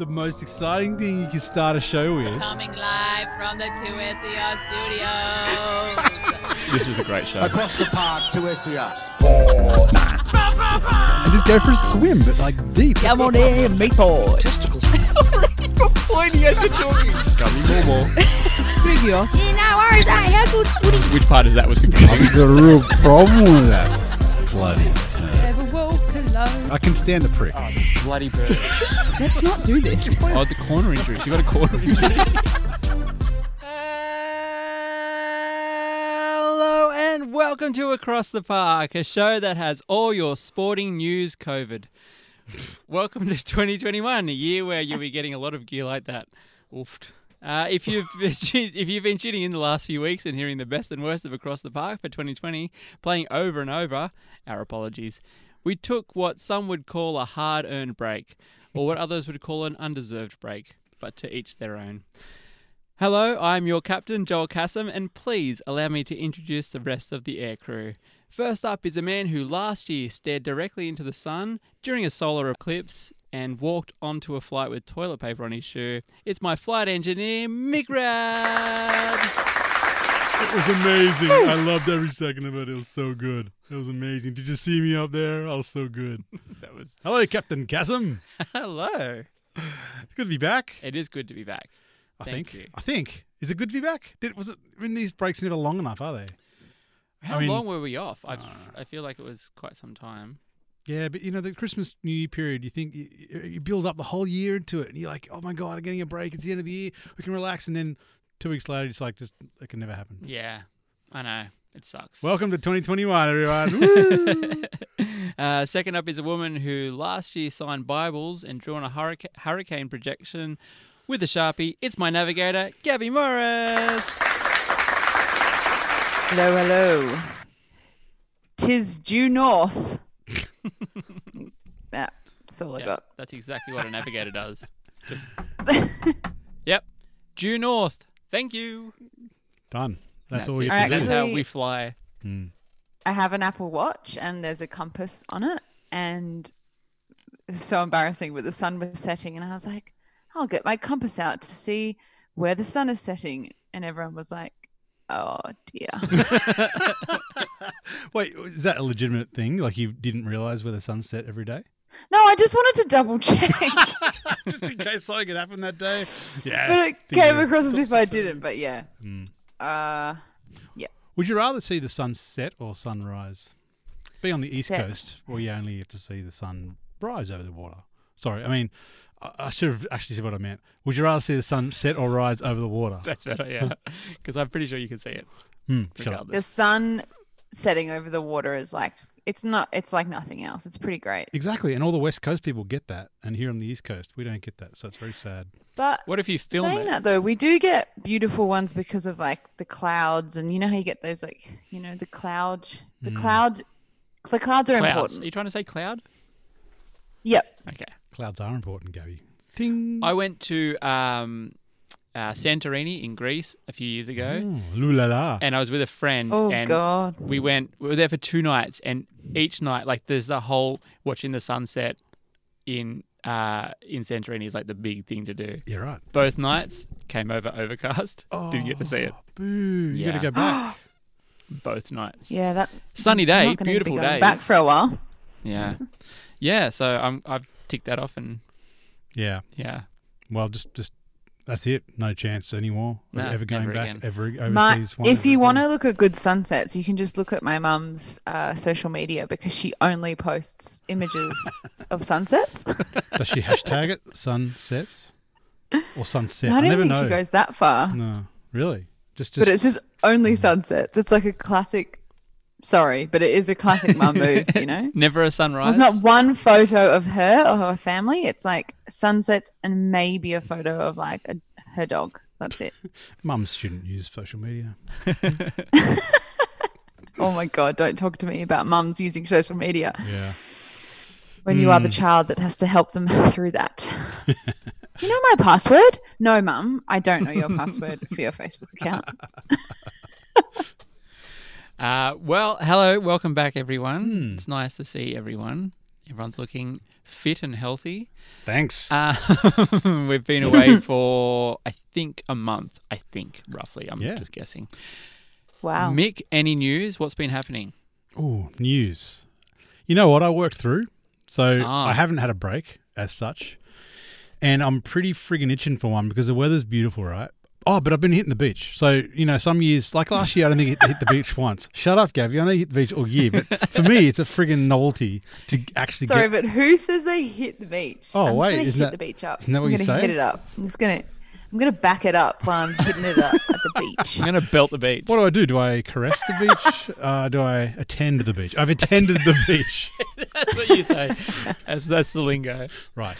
the most exciting thing you can start a show with. Coming live from the 2SER studios. This is a great show. Across the park to SER. And just go for a swim, but like deep. Come on in, meatball. Testicles. You're pointing at the doggy. Gummy more. Trivios. No worries, Which part of that was I've got a real problem with that. Bloody. Ever walk alone. I can stand the prick. bloody bird? Let's not do this. Oh, the corner injury. She got a corner injury. Hello and welcome to Across the Park, a show that has all your sporting news covered. Welcome to 2021, a year where you'll be getting a lot of gear like that. Oofed. If you've been tuning in the last few weeks and hearing the best and worst of Across the Park for 2020, playing over and over, our apologies. We took what some would call a hard-earned break, or what others would call an undeserved break, but to each their own. Hello, I'm your captain, Joel Kassam, and please allow me to introduce the rest of the air crew. First up is a man who last year stared directly into the sun during a solar eclipse and walked onto a flight with toilet paper on his shoe. It's my flight engineer, Mick Rad. It was amazing. I loved every second of it. It was so good. It was amazing. Did you see me up there? I was so good. That was Hello, Captain Kassam. hello. It's good to be back. It is good to be back. Thank you. I think. Is it good to be back? These breaks never long enough, are they? How long were we off? I feel like it was quite some time. Yeah, but the Christmas New Year period, you think you build up the whole year into it, and you're like, oh my God, I'm getting a break. It's the end of the year. We can relax, and then 2 weeks later, it's like it can never happen. Yeah, I know. It sucks. Welcome to 2021, everyone. Woo! Second up is a woman who last year signed Bibles and drawn a hurricane projection with a Sharpie. It's my navigator, Gabby Morris. Hello, hello. 'Tis due north. That's all I got. That's exactly what a navigator does. Just Yep. Due north. Thank you. Done. That's all it. you have to That's do. how Actually- we fly. I have an Apple Watch and there's a compass on it, and it's so embarrassing, but the sun was setting and I was like, I'll get my compass out to see where the sun is setting, and everyone was like, oh dear. Wait, is that a legitimate thing? Like you didn't realise where the sun set every day? No, I just wanted to double check. Just in case something could happen that day? Yeah. But it came across as if I didn't, but yeah. Would you rather see the sun set or sunrise? Be on the East Set. Coast, or you only have to see the sun rise over the water? Sorry, I mean, I should have actually said what I meant. Would you rather see the sun set or rise over the water? That's better, yeah. Because I'm pretty sure you can see it. Shut up. The sun setting over the water is like, it's like nothing else. It's pretty great. Exactly, and all the West Coast people get that, and here on the East Coast, we don't get that, so it's very sad. But What if you film saying it? that though, we do get beautiful ones because of like the clouds, and you know how you get those like, the clouds are Clouds. important. Are you trying to say cloud? Yep. Okay. Clouds are important, Gabby. Ting. I went to Santorini in Greece a few years ago, Loo-la-la. and I was with a friend. Oh and God. We were there for 2 nights, and each night, like, there's the whole watching the sunset in Santorini is like the big thing to do. Yeah, right. Both nights came over overcast. Didn't get to see it. Boo. You Yeah. got to go back. Both nights. Yeah, that Sunny I'm day, not gonna be beautiful going days. back for a while. Yeah. Yeah. So I've ticked that off, and Yeah. yeah. Well, just that's it. No chance anymore. No, ever going never back again. overseas. If you want to look at good sunsets, you can just look at my mum's social media, because she only posts images of sunsets. Does she hashtag it sunsets or sunset? I I don't never think know. she goes that far, No, really. Just. but it's just only sunsets. It's like a classic. Sorry, but it is a classic mum move, Never a sunrise. There's not one photo of her or her family. It's like sunsets and maybe a photo of like her dog. That's it. Mums shouldn't use social media. Oh my God, don't talk to me about mums using social media Yeah. when you are the child that has to help them through that. Do you know my password? No, mum, I don't know your password for your Facebook account. Well, hello, welcome back, everyone. It's nice to see everyone Everyone's looking fit and healthy. Thanks. We've been away for, I think, a month. I think, roughly. I'm Yeah. just guessing. Wow. Mick, any news? What's been happening? Ooh, news. You know what? I worked through, so Ah. I haven't had a break as such. And I'm pretty friggin' itching for one because the weather's beautiful, right? Oh, but I've been hitting the beach. So, some years, like last year, I don't think I hit the beach once. Shut up, Gabby. I know you hit the beach all year, but for me, it's a friggin' novelty to actually Sorry, get... but who says they hit the beach? Oh, I'm wait, just isn't gonna that- hit the beach up. isn't that what I'm you gonna say? hit it up. I'm gonna back it up while I'm hitting it up at the beach. I'm going to belt the beach. What do I do? Do I caress the beach? Do I attend the beach? I've attended the beach. That's what you say. That's the lingo. Right.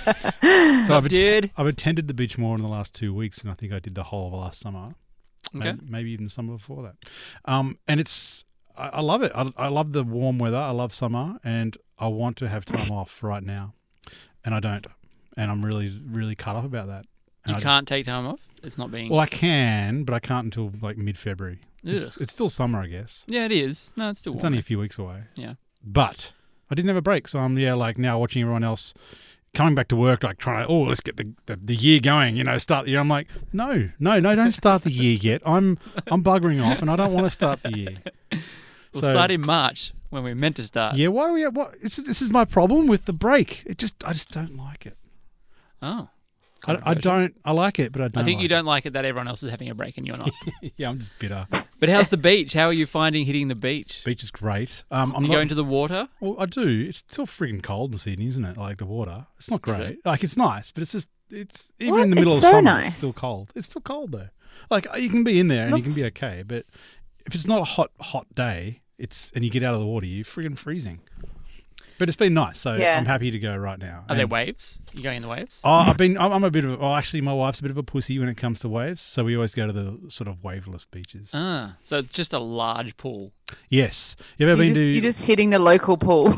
So Dude. I've attended the beach more in the last 2 weeks than I think I did the whole of last summer. Okay. Maybe even the summer before that. And I love it. I love the warm weather. I love summer, and I want to have time off right now, and I don't. And I'm really, really cut off about that. And You can't take time off? It's not being... Well, I can, but I can't until like mid-February. It's still summer, I guess. Yeah, it is. No, it's still It's warm. only a few weeks away. Yeah. But I didn't have a break, so I'm now watching everyone else coming back to work, like trying to, let's get the year going, start the year. I'm like, no, don't start the year yet. I'm buggering off, and I don't want to start the year. We'll start in March when we're meant to start. Yeah, why do we? This is my problem with the break. I just don't like it. Oh. I don't. I like it, but I don't. I think you like don't like it that everyone else is having a break and you're not. it. Yeah, I'm just bitter. But how's the beach? How are you finding hitting the beach? Beach is great. I'm You not going to the water? Well, I do. It's still friggin' cold in Sydney, isn't it? Like the water. It's not Is great. it? Like it's nice, but it's even What? in the middle It's of so summer, nice. it's still cold. It's still cold though. Like you can be in there and you can be okay, but if it's not a hot day, and you get out of the water, you're friggin' freezing. But it's been nice, so Yeah. I'm happy to go right now. Are there And- waves? You going in the waves? I'm a bit of actually my wife's a bit of a pussy when it comes to waves, so we always go to the sort of waveless beaches. Ah, so it's just a large pool. Yes. You ever been You're just hitting the local pool.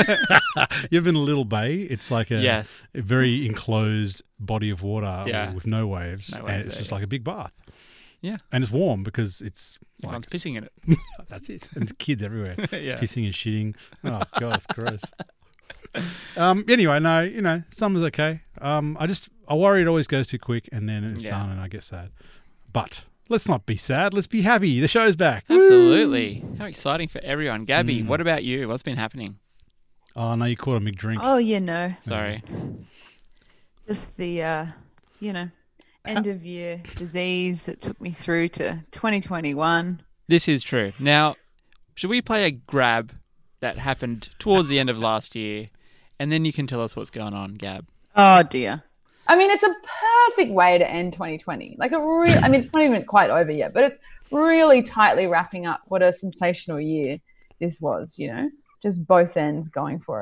You've been to Little Bay? It's like a Yes. very enclosed body of water Yeah. with no waves, No waves and it's there, just yeah. like a big bath. Yeah. And it's warm because it's Everyone's like, pissing in it. That's it. And there's kids everywhere Yeah. pissing and shitting. Oh god, it's gross. Anyway, no, summer's okay. I worry it always goes too quick and then it's Yeah. done and I get sad. But let's not be sad. Let's be happy. The show's back. Absolutely. How exciting for everyone. Gabby, Mm. what about you? What's been happening? Oh no, you caught a McDrink. Oh, you know, Sorry. just the end of year disease that took me through to 2021. This is true. Now, should we play a grab that happened towards the end of last year? And then you can tell us what's going on, Gab. Oh dear. I mean, it's a perfect way to end 2020. Like it's not even quite over yet, but it's really tightly wrapping up what a sensational year this was, just both ends going for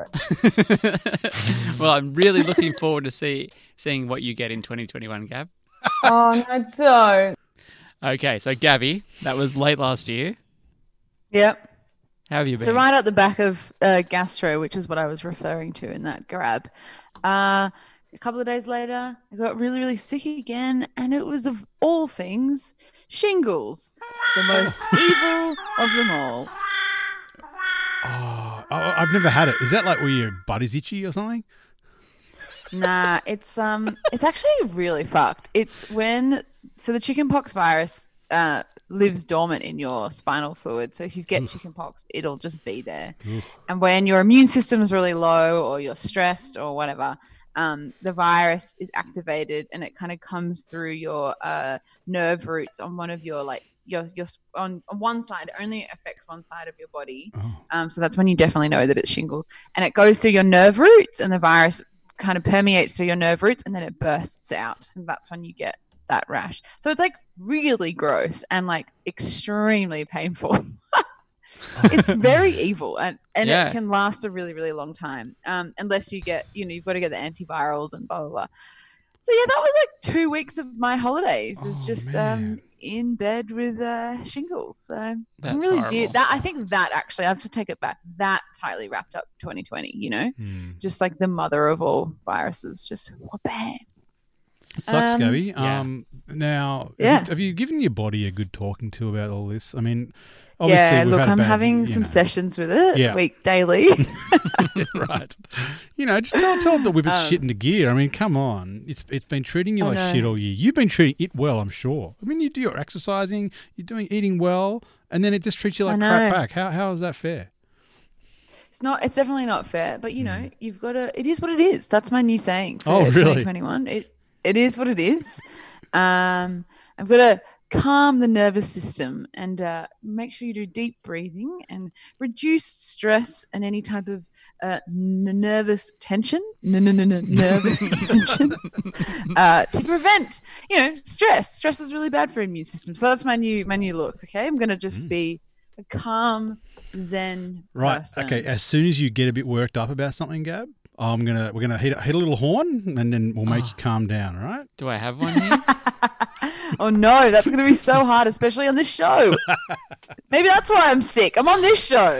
it. Well, I'm really looking forward to seeing what you get in 2021, Gab. Oh, no, don't. Okay, so Gabby, that was late last year. Yep. How have you been? So right at the back of gastro, which is what I was referring to in that grab. A couple of days later, I got really, really sick again, and it was of all things shingles, the most evil of them all. Oh, I've never had it. Is that like where your butt is itchy or something? Nah, it's actually really fucked. It's when the chickenpox virus lives dormant in your spinal fluid. So if you get chickenpox, it'll just be there. And when your immune system is really low or you're stressed or whatever, the virus is activated and it kind of comes through your nerve roots on one of your your on one side. It only affects one side of your body. So that's when you definitely know that it's shingles. And it goes through your nerve roots and the virus kind of permeates through your nerve roots and then it bursts out. And that's when you get that rash. So it's like really gross and like extremely painful. It's very evil and Yeah. it can last a really, really long time. Unless you get, you've got to get the antivirals and blah, blah, blah. So yeah, that was like 2 weeks of my holidays is Oh, just man. in bed with shingles. So I That's really horrible. did that. I think that actually, I have to take it back. That tightly wrapped up 2020, Hmm. just like the mother of all viruses, just bam. It sucks, Um, Gabby. Yeah. Now, Yeah. have you given your body a good talking to about all this? I mean, obviously, Yeah, we've look, had a I'm bad, having you some know. sessions with it Yeah. daily. Right. Just tell them to whip its Um, shit into gear. I mean, come on. It's been treating you I like know. shit all year. You've been treating it well, I'm sure. I mean, you do your exercising, eating well, and then it just treats you like crap know. back. How is that fair? It's definitely not fair, but you've got to, it is what it is. That's my new saying for Oh, really? 2021. It is what it is. I've got to calm the nervous system and make sure you do deep breathing and reduce stress and any type of nervous tension, nervous tension, to prevent, stress. Stress is really bad for immune system. So that's my new look. Okay, I'm gonna just be a calm, zen Right. person. Okay. As soon as you get a bit worked up about something, Gab, we're gonna hit a little horn, and then we'll make you calm down. All right. Do I have one here? Oh no, that's gonna be so hard, especially on this show. Maybe that's why I'm sick. I'm on this show.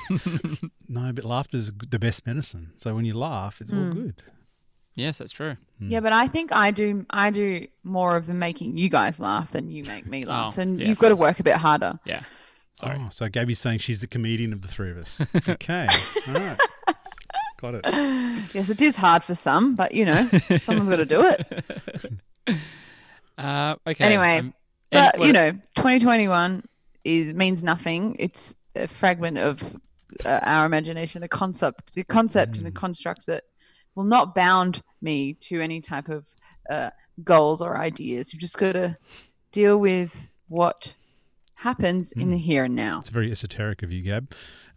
No, but laughter's the best medicine. So when you laugh, it's all good. Yes, that's true. Yeah, but I think I do more of the making you guys laugh than you make me laugh. Oh, So yeah, you've got to work a bit harder. Yeah. Sorry. Oh, so Gabby's saying she's the comedian of the three of us. Okay. All right. Got it. Yes, it is hard for some, but someone's got to do it. Okay. Anyway, but 2021 means nothing. It's a fragment of our imagination, a concept and a construct that will not bound me to any type of goals or ideas. You've just got to deal with what happens in the here and now. It's very esoteric of you, Gab.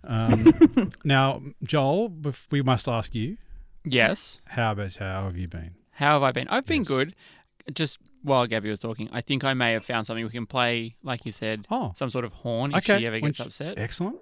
Now, Joel, we must ask you, yes. how have you been? How have I been? I've been Yes. good. Just while Gabby was talking, I think I may have found something we can play, like you said, Oh. some sort of horn if Okay. she ever gets upset. Excellent.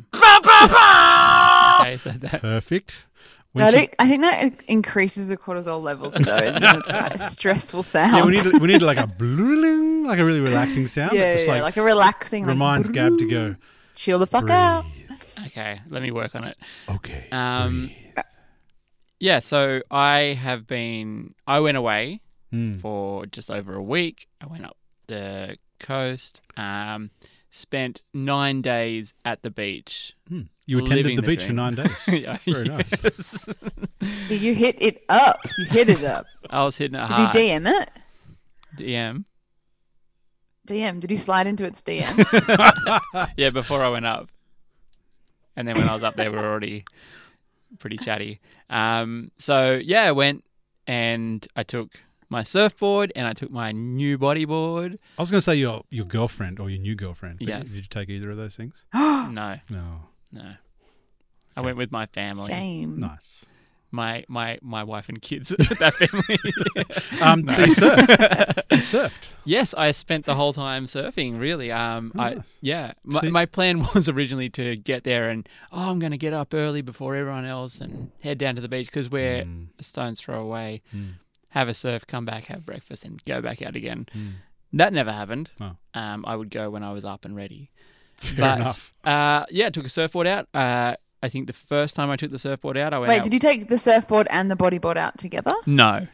Okay, so that. Perfect. When I she- think that increases the cortisol levels, though, and it's quite a stressful sound. yeah, we need like a bling, like a really relaxing sound. yeah, that just like a relaxing, reminds Gab to go, chill the fuck out. breathe. Okay, let me work on it. Okay. Um, breathe. Yeah, so I went away Mm. for just over a week. I went up the coast, spent 9 days at the beach. You attended living the the beach for dream. 9 days. Yeah, Very nice. yes. You hit it up. You hit it up. I was hitting it Did you hard. DM it? DM? DM. Did you slide into its DMs? Yeah, before I went up. And then when I was up there, we were already pretty chatty. So, yeah, I went and I took my surfboard and I took my new bodyboard. I was going to say your girlfriend or your new girlfriend. But Yes. Did you take either of those things? No. No. I went with my family. Shame. Nice. My wife and kids, that family. So you surfed. You surfed. Yes, I spent the whole time surfing. Really, nice. See- My plan was originally to get there and I'm going to get up early before everyone else and head down to the beach because we're a stone's throw away. Have a surf, come back, have breakfast, and go back out again. That never happened. Oh. I would go when I was up and ready. Fair enough. Yeah, I took a surfboard out. I think the first time I took the surfboard out, I went Wait, out. did you take the surfboard and the bodyboard out together? No.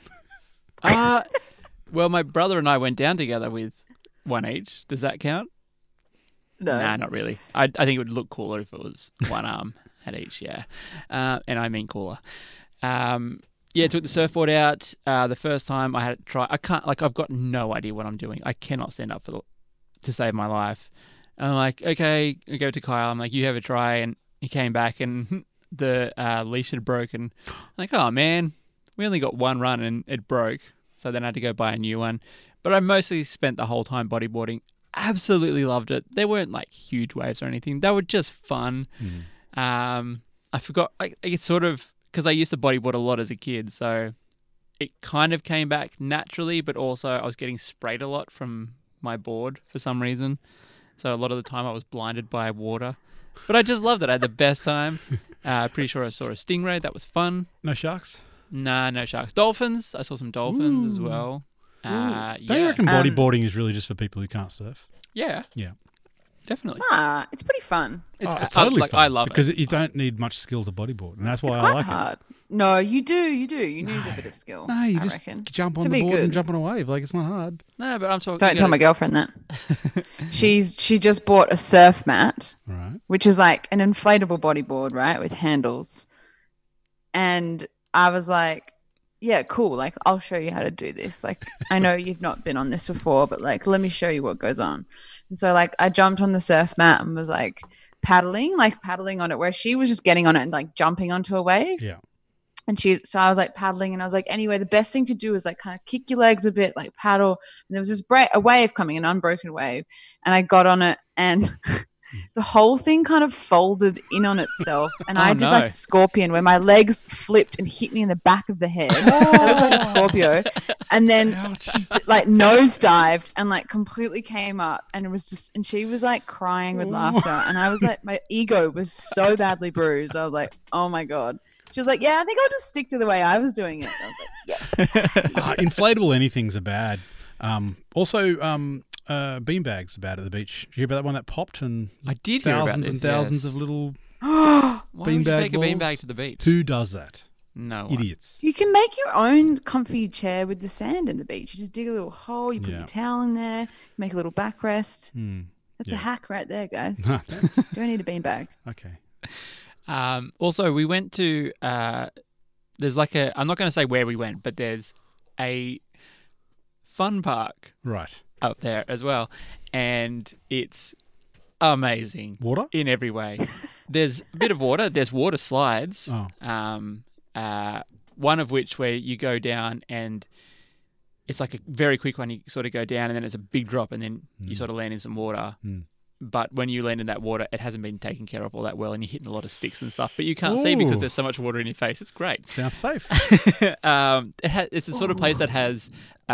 Well, my brother and I went down together with one each. Does that count? No. Nah, not really. I think it would look cooler if it was one arm at each, yeah. And I mean cooler. Yeah, took the surfboard out. The first time I had to try, I've got no idea what I'm doing. I cannot stand up to save my life. I'm like, okay, I go to Kyle. I'm like, you have a try. And he came back and the leash had broken. I'm like, oh man, we only got one run and it broke. So then I had to go buy a new one. But I mostly spent the whole time bodyboarding. Absolutely loved it. They weren't like huge waves or anything. They were just fun. I forgot, it's sort of, because I used to bodyboard a lot as a kid, so it kind of came back naturally, but also I was getting sprayed a lot from my board for some reason. So a lot of the time I was blinded by water. But I just loved it. I had the best time. Pretty sure I saw a stingray. That was fun. No sharks? Nah, no sharks. Dolphins. I saw some dolphins as well. Don't you Yeah. reckon bodyboarding is really just for people who can't surf? Yeah. Yeah. Definitely. It's pretty fun. It's totally fun I love because it. you don't need much skill to bodyboard, and that's why It's I quite like hard. No, you do. You need a bit of skill. No, you I just reckon. jump on To the be board and good. jump on a wave. Like, it's not hard. No, but I'm talking. Don't tell my girlfriend that. She just bought a surf mat, Right. which is like an inflatable bodyboard, right, with handles. And I was like, yeah, cool. Like, I'll show you how to do this. Like, I know you've not been on this before, but like, let me show you what goes on. And so, like, I jumped on the surf mat and was like paddling on it, where she was just getting on it and like jumping onto a wave. Yeah. And so I was like paddling, and I was like, anyway, the best thing to do is like kind of kick your legs a bit, like paddle. And there was this a wave coming, an unbroken wave. And I got on it, and the whole thing kind of folded in on itself. And I did like a scorpion, where my legs flipped and hit me in the back of the head. I looked like a Scorpio. And then like nosedived and like completely came up. And it was just, and she was like crying with laughter. And I was like, my ego was so badly bruised. I was like, oh my God. She was like, yeah, I think I'll just stick to the way I was doing it. I was like, yeah. Inflatable anythings are bad. Also, beanbags are bad at the beach. Did you hear about that one that popped and I did hear about thousands this. and thousands yes. of little Why would you beanbag take a balls? beanbag to the beach? Who does that? No one. Idiots. You can make your own comfy chair with the sand in the beach. You just dig a little hole, you put Yeah. your towel in there, make a little backrest. That's Yeah. a hack right there, guys. Thanks. Don't need a beanbag. Okay. Also, we went to. There's like a. I'm not going to say where we went, but there's a fun park Right. up there as well, and it's amazing Water? in every way. There's a bit of water. There's water slides. Oh. One of which where you go down and it's like a very quick one. You sort of go down and then it's a big drop and then you sort of land in some water. But when you land in that water, it hasn't been taken care of all that well, and you're hitting a lot of sticks and stuff. But you can't see because Ooh. there's so much water in your face. It's great. Sounds safe. It's a sort of place that has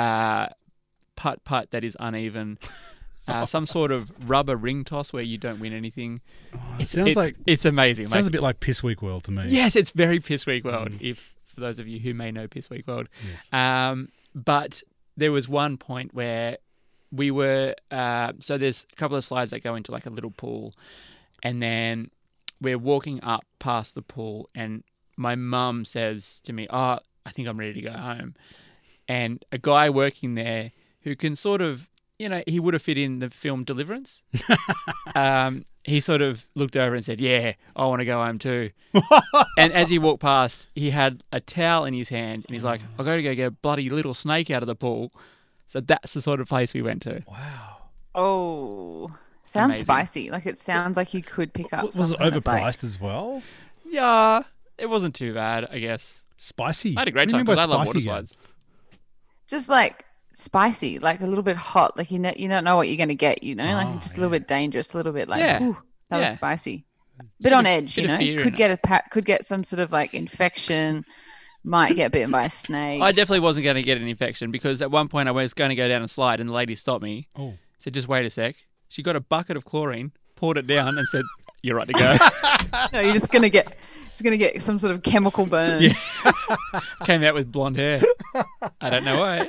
putt that is uneven. Some sort of rubber ring toss where you don't win anything. It It's amazing. sounds a bit like Piss Week World to me. Yes, it's very Piss Week World. If for those of you who may know Piss Week World, Yes. but there was one point where we were. So there's a couple of slides that go into like a little pool, and then we're walking up past the pool, and my mum says to me, "Oh, I think I'm ready to go home," and a guy working there who can sort of. You know, he would have fit in the film Deliverance. He sort of looked over and said, yeah, I want to go home too. And as he walked past, he had a towel in his hand and he's like, I've got to go get a bloody little snake out of the pool. So that's the sort of place we went to. Wow. Oh, sounds Amazing. spicy. Like it sounds like you could pick up. Was it something that's, like- overpriced as well? Yeah, it wasn't too bad, I guess. Spicy. I had a great What do time you mean by because I love water spicy again? slides. just like spicy, like a little bit hot. Like you don't know what you're gonna get. You know, Oh, like just a little bit dangerous, a little bit like, Yeah. ooh, that was Yeah. spicy. Bit on edge, bit you of know. fear in Could it. get could get some sort of like infection. Might get bitten by a snake. I definitely wasn't going to get an infection because at one point I was going to go down a slide and the lady stopped me. Oh. Said, just wait a sec. She got a bucket of chlorine, poured it down and said, you're right to go. No, you're just gonna get some sort of chemical burn. Yeah. Came out with blonde hair. I don't know why.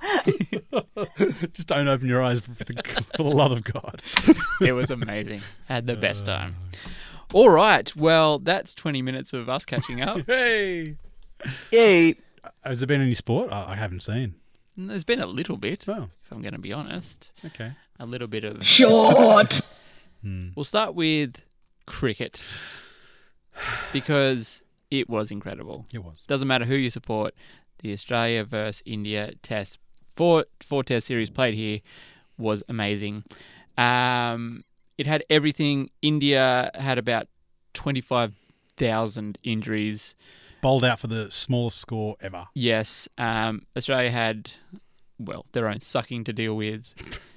Just don't open your eyes for the love of God. It was amazing. Had the best time. All right. Well, that's 20 minutes of us catching up. Hey. Yeah. Has there been any sport? I haven't seen. There's been a little bit, Oh, if I'm going to be honest. okay. A little bit of... Short. We'll start with cricket because it was incredible. It was. Doesn't matter who you support. The Australia versus India test, four test series played here was amazing. It had everything. India had about 25,000 injuries. Bowled out for the smallest score ever. Yes. Australia had, well, their own sucking to deal with.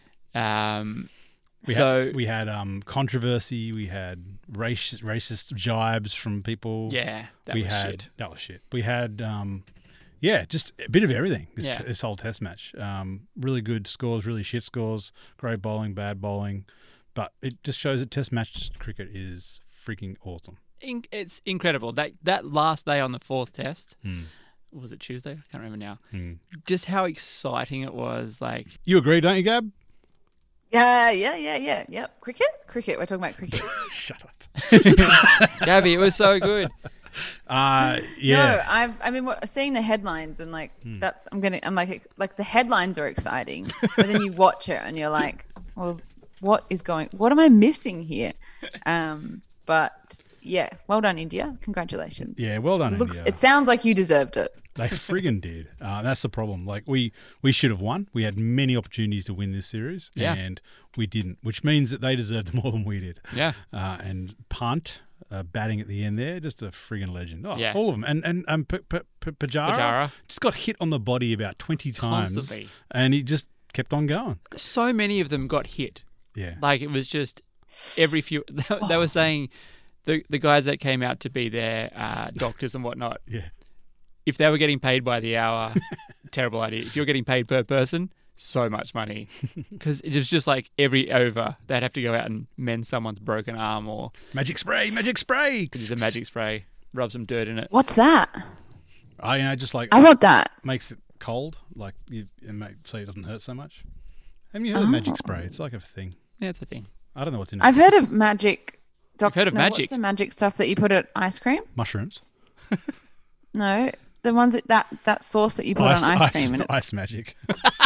We had controversy. We had racist jibes from people. Yeah, that was shit. That was shit. We had just a bit of everything. This whole Test match. Really good scores, really shit scores. Great bowling, bad bowling, but it just shows that Test match cricket is freaking awesome. It's incredible. That last day on the fourth test, was it Tuesday? I can't remember now. Just how exciting it was. Like, You agree, don't you, Gab? Yeah. Yep. Cricket. We're talking about cricket. Shut up. Gabby, it was so good. Yeah. No, I mean, seeing the headlines and like I'm like the headlines are exciting, but then you watch it and you're like, well, what am I missing here? But yeah, well done, India. Congratulations. Yeah, well done, India. It sounds like you deserved it. They friggin' did. That's the problem. Like we should have won. We had many opportunities to win this series, and we didn't, which means that they deserved more than we did. Yeah. And Punt, batting at the end there, just a friggin' legend. Oh, Yeah. all of them. And Pujara just got hit on the body about 20 times, Constantly. and he just kept on going. So many of them got hit. Yeah. Like it was just every few. They were saying the guys that came out to be their doctors and whatnot. Yeah. If they were getting paid by the hour, terrible idea. If you're getting paid per person, so much money. Because it was just like every over, they'd have to go out and mend someone's broken arm or Magic spray, magic spray. use a magic spray, rub some dirt in it. What's that? Just like I want that. makes it cold, like so it doesn't hurt so much. Haven't you heard of magic spray? It's like a thing. Yeah, it's a thing. I don't know what's in it. I've heard of magic. You've heard of magic? What's the magic stuff that you put at ice cream? Mushrooms. No, the ones that sauce that you put on ice cream and it's ice magic.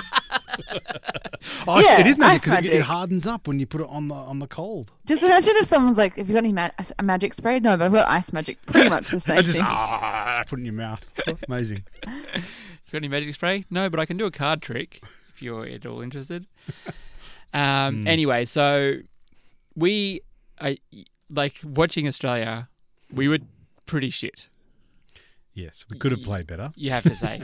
Yeah, it is magic ice because it magic. hardens up when you put it on the cold. Just imagine if someone's like, "Have you got any a magic spray?" No, but I've got ice magic. Pretty much the same I just thing. put it in your mouth. Amazing. You got any magic spray? No, but I can do a card trick if you're at all interested. Anyway, so like watching Australia, we were pretty shit. Yes, we could have played better. You have to say.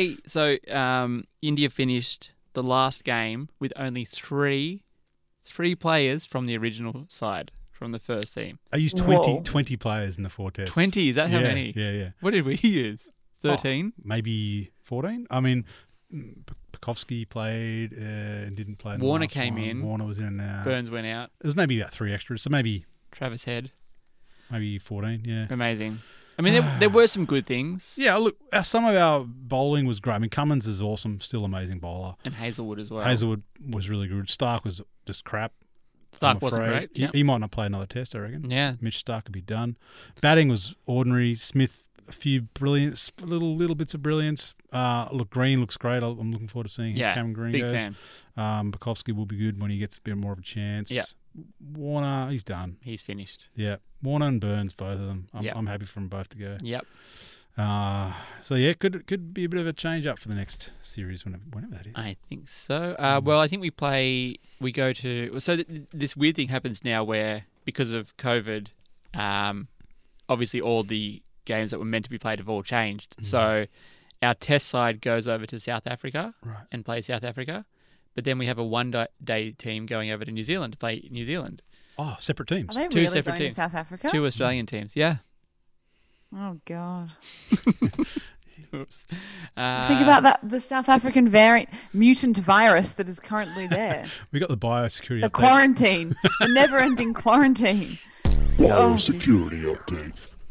India finished the last game with only three players from the original side, from the first team. I used Whoa. 20 players in the 4 tests. 20, is that how Yeah, many? Yeah. What did we use? 13? Maybe 14? I mean, Pekovsky played and didn't play. In the Warner last came one. in. Warner was in and out. Burns went out. There was maybe about 3 extras, so maybe Travis Head. 14, yeah. Amazing. I mean, there were some good things. Yeah, look, some of our bowling was great. I mean, Cummins is awesome, still amazing bowler. And Hazelwood as well. Hazelwood was really good. Stark was just crap. Stark I'm wasn't afraid. great. Yep. He might not play another test, I reckon. Yeah. Mitch Stark could be done. Batting was ordinary. Smith, a few brilliance, little bits of brilliance. Look, Green looks great. I'm looking forward to seeing how Cameron Green big goes. fan. Bukovsky will be good when he gets a bit more of a chance. Yeah. Warner, he's done. He's finished. Yeah. Warner and Burns, both of them. Yeah. I'm happy for them both to go. Yep. So yeah, could be a bit of a change up for the next series whenever that is. I think so. Well, I think we go to. So this weird thing happens now where, because of COVID, obviously all the games that were meant to be played have all changed. Mm-hmm. So our test side goes over to South Africa Right. and plays South Africa. But then we have a one-day team going over to New Zealand to play New Zealand. Oh, separate teams. Are they Two really separate going teams. to South Africa? 2 Australian teams. Yeah. Oh God! Oops. Think about the South African mutant virus that is currently there. We got the biosecurity The update. quarantine, the never-ending quarantine. Biosecurity update.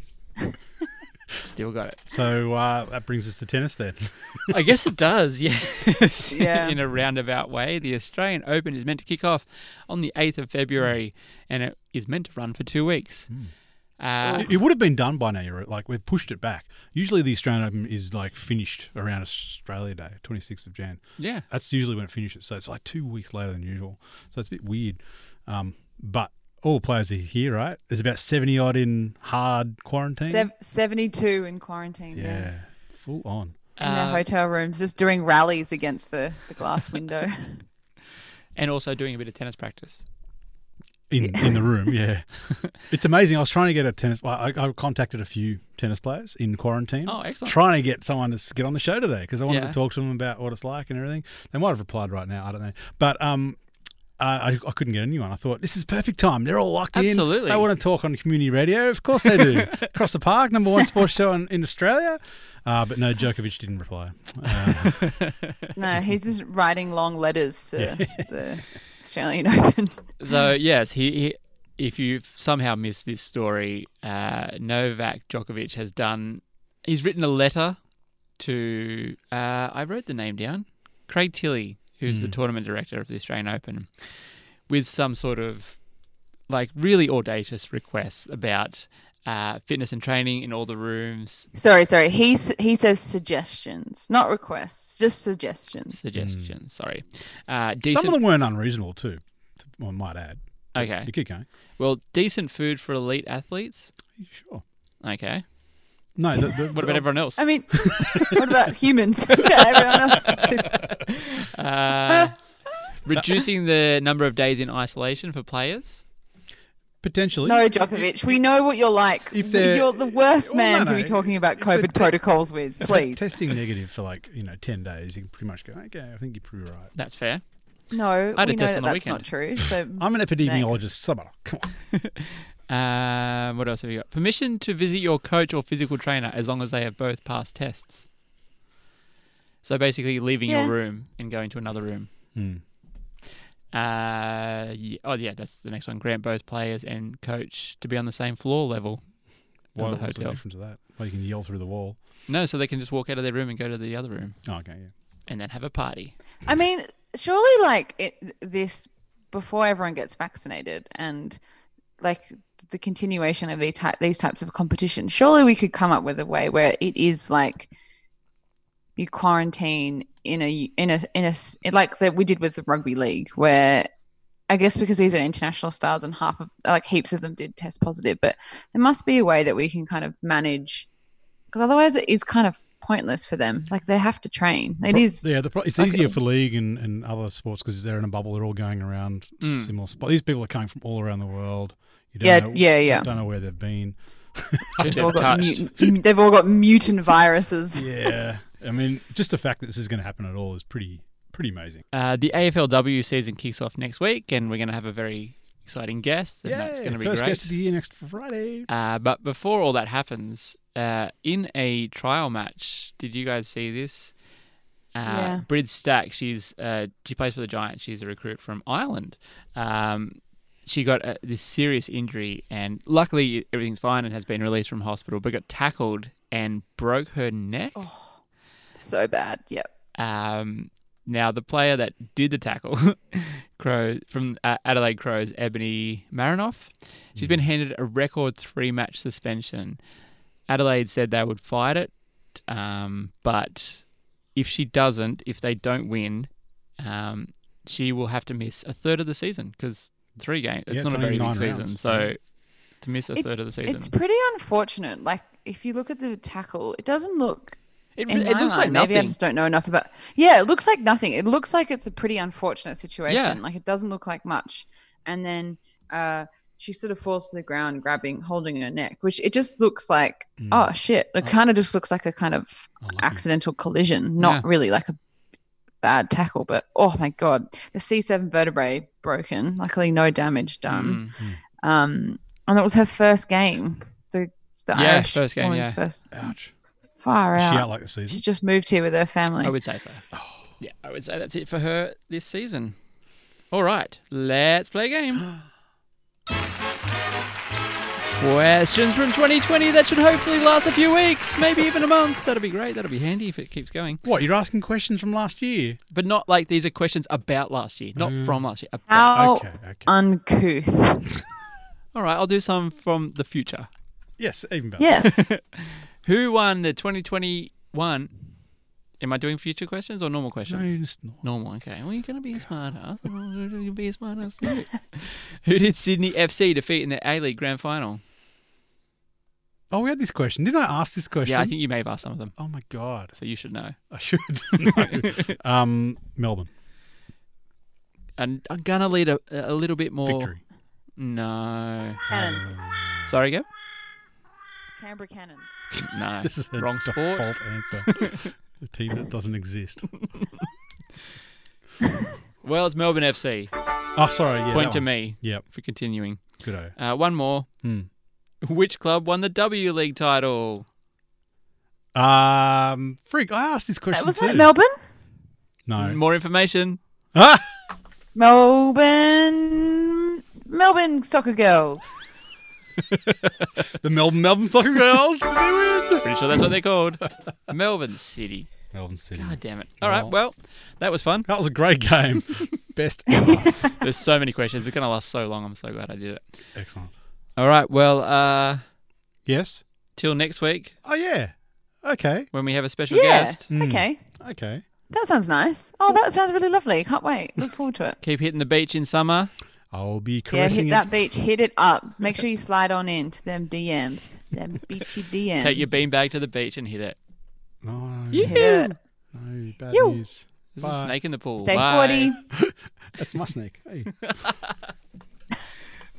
Still got it. So that brings us to tennis then. I guess it does, yes. Yeah. In a roundabout way. The Australian Open is meant to kick off on the 8th of February and it is meant to run for 2 weeks. It would have been done by now. Like, we've pushed it back. Usually the Australian Open is like finished around Australia Day, 26th of Jan. Yeah. That's usually when it finishes. So it's like 2 weeks later than usual. So it's a bit weird. But all the players are here, right? There's about 70 odd in hard quarantine. 72 in quarantine. Yeah, full on. In their hotel rooms, just doing rallies against the glass window. And also doing a bit of tennis practice. In the room, yeah. It's amazing. I was trying to get a tennis. I contacted a few tennis players in quarantine. Oh, excellent. Trying to get someone to get on the show today because I wanted Yeah. to talk to them about what it's like and everything. They might have replied right now. I don't know. But I couldn't get anyone. I thought, this is perfect time. They're all locked in. Absolutely. They want to talk on community radio. Of course they do. Across the Park, #1 sports show in Australia. But no, Djokovic didn't reply. No, he's just writing long letters to the Australian Open. So, yes, he if you've somehow missed this story, Novak Djokovic he's written a letter to, I wrote the name down, Craig Tilley, who's the tournament director of the Australian Open, with some sort of like really audacious requests about fitness and training in all the rooms. Sorry. He says suggestions, not requests, just suggestions. Suggestions, sorry. Some of Decent. them weren't unreasonable too. I might add. Okay. You keep going. Well, decent food for elite athletes. Are you sure? Okay. No. What about everyone else? I mean, what about humans? Yeah, everyone else. Reducing the number of days in isolation for players. Potentially. No, Djokovic, we know what you're like. If they're- You're the worst Well, man no, to be no. talking about If they're COVID protocols with, If they're please. testing negative for 10 days, you can pretty much go, okay, I think you're pretty right. That's fair. No, I had a we know test that on the that's not weekend. true. So I'm an epidemiologist. Somebody, come on. What else have you got? Permission to visit your coach or physical trainer as long as they have both passed tests. So basically leaving Yeah. your room and going to another room. Hmm. That's the next one. Grant both players and coach to be on the same floor level of What's the the hotel. difference of that? Well, you can yell through the wall. No, so they can just walk out of their room and go to the other room Oh, okay, yeah. and then have a party. I mean, surely this before everyone gets vaccinated and like the continuation of these types of competition, surely we could come up with a way where it is like you quarantine in a like that we did with the rugby league, where I guess because these are international stars and heaps of them did test positive, but there must be a way that we can kind of manage, because otherwise it is kind of pointless for them. Like they have to train. It is. Yeah, it's like- easier for league and other sports because they're in a bubble. They're all going around similar spots. These people are coming from all around the world. You don't Yeah. Don't know where they've been. They've all Never got touched. they've all got mutant viruses. Yeah, I mean, just the fact that this is going to happen at all is pretty amazing. The AFLW season kicks off next week, and we're going to have a very exciting guest, and that's going to be first great. guest of the year next Friday. But before all that happens, in a trial match, did you guys see this? Yeah. Brid Stack, she plays for the Giants. She's a recruit from Ireland. She got this serious injury, and luckily everything's fine and has been released from hospital, but got tackled and broke her neck. So bad. Yep. Now, the player that did the tackle, from Adelaide Crows, Ebony Marinoff, she's been handed a record 3-match suspension. Adelaide said they would fight it, but if they don't win, she will have to miss a third of the season because 3 games. It's not a only very 9 big season, rounds, so yeah. to miss a third of the season. It's pretty unfortunate. Like if you look at the tackle, it doesn't look. It in my looks like mind, maybe I nothing. just don't know enough about. Yeah, it looks like nothing. It looks like it's a pretty unfortunate situation. Yeah. Like it doesn't look like much, and then she sort of falls to the ground, holding her neck, which it just looks like oh shit. It kind of just looks like a kind of Unlucky. accidental collision, not really like a bad tackle. But oh my god, the C7 vertebrae broken. Luckily, no damage done. And it was her first game. The Irish first game, woman's yeah. first. Ouch. Far Is she out. out like the season? She's just moved here with her family. I would say so. Yeah, I would say that's it for her this season. All right, let's play a game. Questions from 2020 that should hopefully last a few weeks, maybe even a month. That'll be great. That'll be handy if it keeps going. What, you're asking questions from last year? But not like these are questions about last year, not from last year. About. How Okay. uncouth. All right, I'll do some from the future. Yes, even better. Yes. Who won the 2021? Am I doing future questions or normal No, questions? you're just not. Normal, okay. Well, you're going to be a smart ass. You'll be a smart ass. Who did Sydney FC defeat in the A-League Grand Final? Oh, we had this question. Didn't I ask this question? Yeah, I think you may have asked some of them, Oh my god, so you should know. I should. No. Melbourne And I'm going to lead a little bit more. victory. No. Cannons. Sorry, Gav? Canberra Cannons. No. This is a Wrong sport. default answer. A team that doesn't exist. Well, it's Melbourne FC. Oh, sorry. Yeah, Point that to one. me Yep. for continuing. Good. One more. Which club won the W League title? Freak. I asked this question Wasn't too. it Melbourne? No. More information. Ah! Melbourne Soccer Girls. The Melbourne Soccer Girls. Did they win? Pretty sure that's what they're called. Melbourne City. Melbourne City. God damn it. All right, well, that was fun. That was a great game. Best ever. There's so many questions. It's going to last so long. I'm so glad I did it. Excellent. All right, well, Yes. Till next week Oh, yeah. Okay. when we have a special Yeah. guest. Okay. Okay. That sounds nice. Oh, that sounds really lovely. Can't wait. Look forward to it. Keep hitting the beach in summer. I'll be Yeah, caressing hit that beach. Hit it up. Make sure you slide on into them DMs. Them beachy DMs. Take your beanbag to the beach and hit it. No, Hit it. no, bad You. news. There's a Bye. snake in the pool. Stay Bye. sporty. That's my snake. Hey.